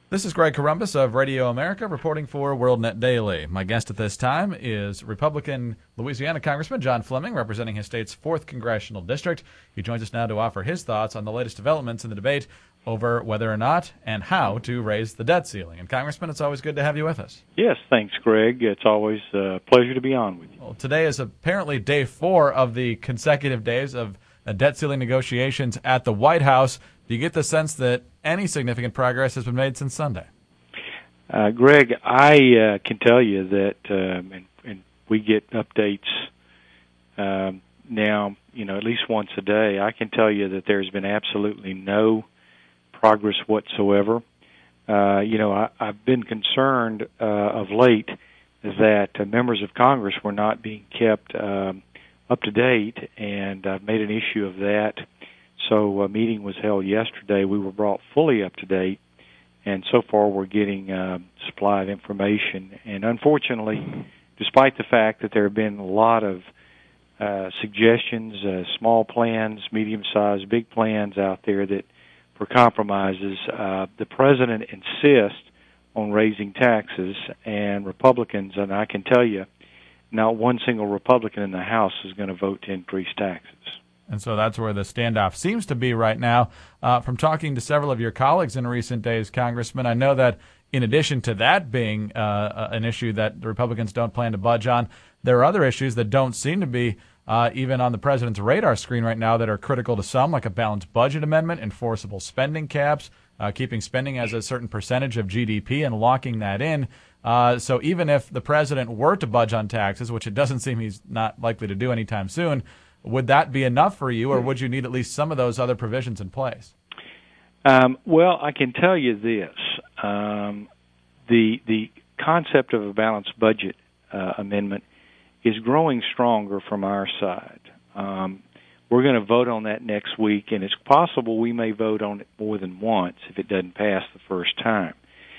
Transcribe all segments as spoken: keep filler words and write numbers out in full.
This is Greg Corombos of Radio America reporting for WorldNet Daily. My guest at this time is Republican Louisiana Congressman John Fleming, representing his state's fourth Congressional District. He joins us now to offer his thoughts on the latest developments in the debate over whether or not and how to raise the debt ceiling. And, Congressman, it's always good to have you with us. Yes, thanks, Greg. It's always a pleasure to be on with you. Well, today is apparently day four of the consecutive days of uh, debt ceiling negotiations at the White House. Do you get the sense that any significant progress has been made since Sunday? Uh, Greg, I uh, can tell you that, um, and, and we get updates um, now, you know, at least once a day. I can tell you that there's been absolutely no progress whatsoever. Uh, you know, I, I've been concerned uh, of late that uh, members of Congress were not being kept um, up to date, and I've made an issue of that. So a meeting was held yesterday. We were brought fully up to date, and so far we're getting a supply of information. And unfortunately, despite the fact that there have been a lot of uh, suggestions, uh, small plans, medium-sized, big plans out there that for compromises, uh, the president insists on raising taxes, and Republicans, and I can tell you, not one single Republican in the House is going to vote to increase taxes. And so that's where the standoff seems to be right now. Uh, from talking to several of your colleagues in recent days, Congressman, I know that in addition to that being uh, an issue that the Republicans don't plan to budge on, there are other issues that don't seem to be uh, even on the president's radar screen right now that are critical to some, like a balanced budget amendment, enforceable spending caps, uh, keeping spending as a certain percentage of G D P and locking that in. Uh, so even if the president were to budge on taxes, which it doesn't seem he's not likely to do anytime soon, would that be enough for you, or would you need at least some of those other provisions in place? Um, well, I can tell you this. Um, the the concept of a balanced budget uh, amendment is growing stronger from our side. Um, we're going to vote on that next week, and it's possible we may vote on it more than once if it doesn't pass the first time.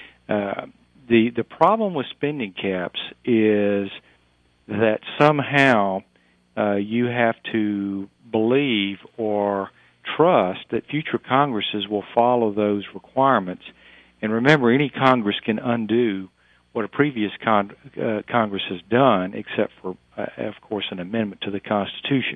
Uh, the the problem with spending caps is that somehow Uh, you have to believe or trust that future Congresses will follow those requirements. And remember, any Congress can undo what a previous con- uh, Congress has done, except for, uh, of course, an amendment to the Constitution.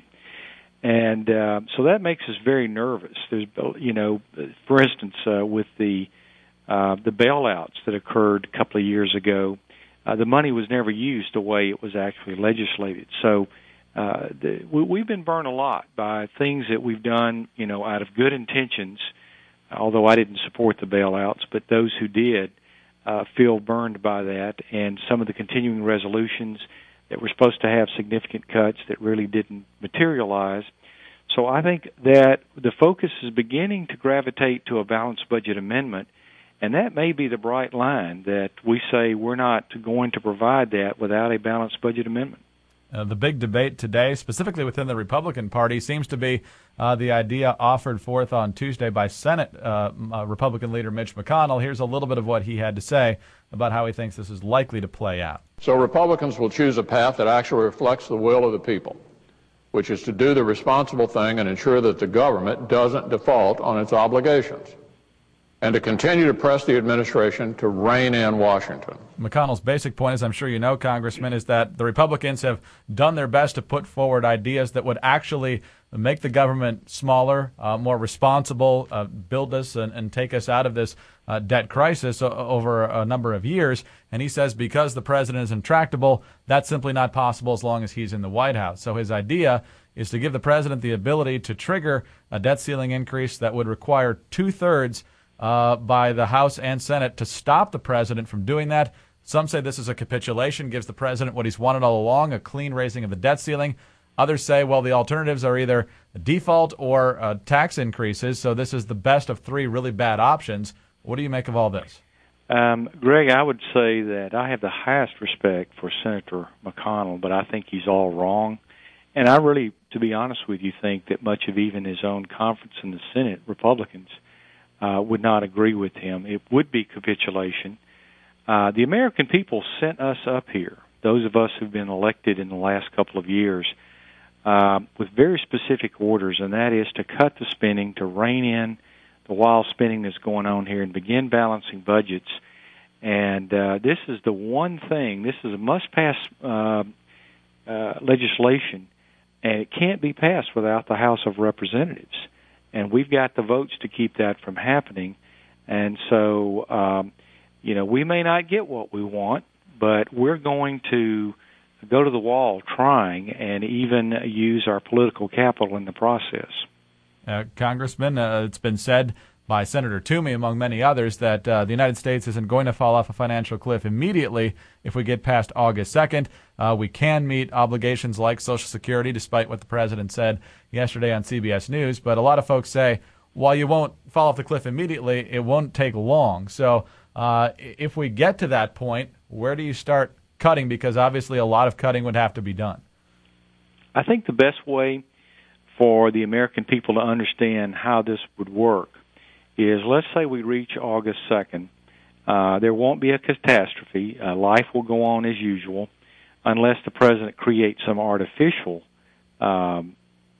And uh, so that makes us very nervous. There's, you know, for instance, uh, with the uh, the bailouts that occurred a couple of years ago, uh, the money was never used the way it was actually legislated. So Uh, the, we, we've been burned a lot by things that we've done, you know, out of good intentions, although I didn't support the bailouts, but those who did uh, feel burned by that, and some of the continuing resolutions that were supposed to have significant cuts that really didn't materialize. So I think that the focus is beginning to gravitate to a balanced budget amendment, and that may be the bright line that we say we're not going to provide that without a balanced budget amendment. Uh, the big debate today, specifically within the Republican Party, seems to be uh, the idea offered forth on Tuesday by Senate uh, uh, Republican leader Mitch McConnell. Here's a little bit of what he had to say about how he thinks this is likely to play out. So Republicans will choose a path that actually reflects the will of the people, which is to do the responsible thing and ensure that the government doesn't default on its obligations, and to continue to press the administration to rein in Washington. McConnell's basic point, as I'm sure you know, Congressman, is that the Republicans have done their best to put forward ideas that would actually make the government smaller, uh, more responsible, uh, build us and, and take us out of this uh, debt crisis o- over a number of years. And he says because the president is intractable, that's simply not possible as long as he's in the White House. So his idea is to give the president the ability to trigger a debt ceiling increase that would require two-thirds Uh, by the House and Senate to stop the president from doing that. Some say this is a capitulation, gives the president what he's wanted all along, a clean raising of the debt ceiling. Others say, well, the alternatives are either default or uh, tax increases, so this is the best of three really bad options. What do you make of all this? Um, Greg, I would say that I have the highest respect for Senator McConnell, but I think he's all wrong. And I really, to be honest with you, think that much of even his own conference in the Senate, Republicans, Uh, would not agree with him. It would be capitulation. Uh, the American people sent us up here, those of us who've been elected in the last couple of years, uh, with very specific orders, and that is to cut the spending, to rein in the wild spending that's going on here and begin balancing budgets. And uh, this is the one thing, this is a must-pass uh, uh, legislation, and it can't be passed without the House of Representatives. And we've got the votes to keep that from happening. And so, um, you know, we may not get what we want, but we're going to go to the wall trying and even use our political capital in the process. Uh, Congressman, uh, it's been said by Senator Toomey, among many others, that uh, the United States isn't going to fall off a financial cliff immediately if we get past August second. Uh, we can meet obligations like Social Security, despite what the president said yesterday on C B S News. But a lot of folks say, while you won't fall off the cliff immediately, it won't take long. So uh, if we get to that point, where do you start cutting? Because obviously a lot of cutting would have to be done. I think the best way for the American people to understand how this would work is, let's say we reach August second. Uh, there won't be a catastrophe. Uh, life will go on as usual unless the president creates some artificial um,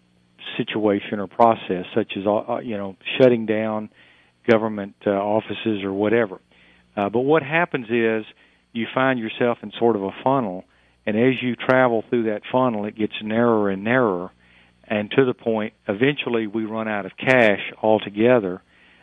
situation or process, such as, uh, you know, shutting down government uh, offices or whatever. Uh, but what happens is you find yourself in sort of a funnel, and as you travel through that funnel, it gets narrower and narrower, and to the point, eventually we run out of cash altogether.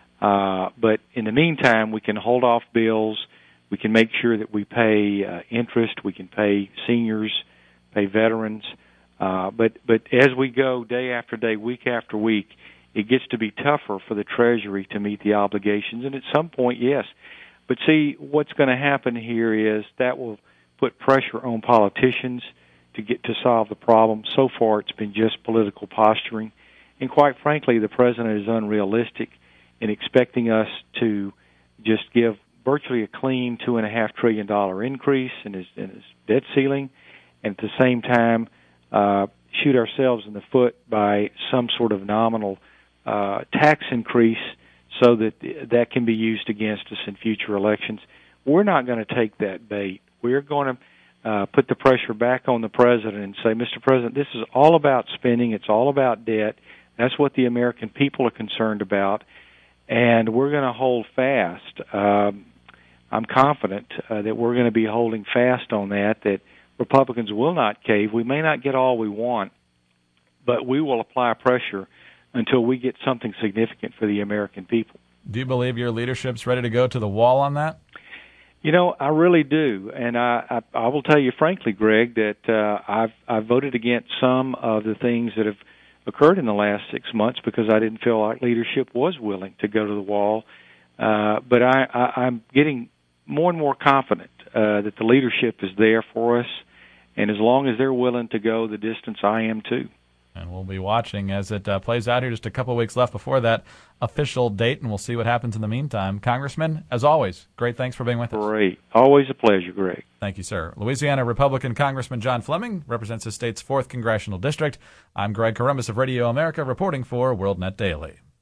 Uh, but in the meantime, we can hold off bills. We can make sure that we pay uh, interest. We can pay seniors, pay veterans. Uh, but but as we go day after day, week after week, it gets to be tougher for the Treasury to meet the obligations. And at some point, yes. But see, what's going to happen here is that will put pressure on politicians to get to solve the problem. So far, it's been just political posturing. And quite frankly, the president is unrealistic in expecting us to just give virtually a clean two and a half trillion dollar increase in his, in his debt ceiling, and at the same time uh, shoot ourselves in the foot by some sort of nominal uh, tax increase so that that can be used against us in future elections. We're not going to take that bait. We're going to uh, put the pressure back on the president and say, Mister President, this is all about spending. It's all about debt. That's what the American people are concerned about. And we're going to hold fast. Um, I'm confident uh, that we're going to be holding fast on that, that Republicans will not cave. We may not get all we want, but we will apply pressure until we get something significant for the American people. Do you believe your leadership's ready to go to the wall on that? You know, I really do. And I, I, I will tell you frankly, Greg, that uh, I've, I've voted against some of the things that have occurred in the last six months because I didn't feel like leadership was willing to go to the wall. Uh, but I, I, I'm getting more and more confident uh, that the leadership is there for us, and as long as they're willing to go the distance, I am too. And we'll be watching as it uh, plays out here. Just a couple of weeks left before that official date, and we'll see what happens in the meantime. Congressman, as always, great thanks for being with us. Great. Always a pleasure, Greg. Thank you, sir. Louisiana Republican Congressman John Fleming represents the state's fourth Congressional District. I'm Greg Corombos of Radio America, reporting for WorldNet Daily.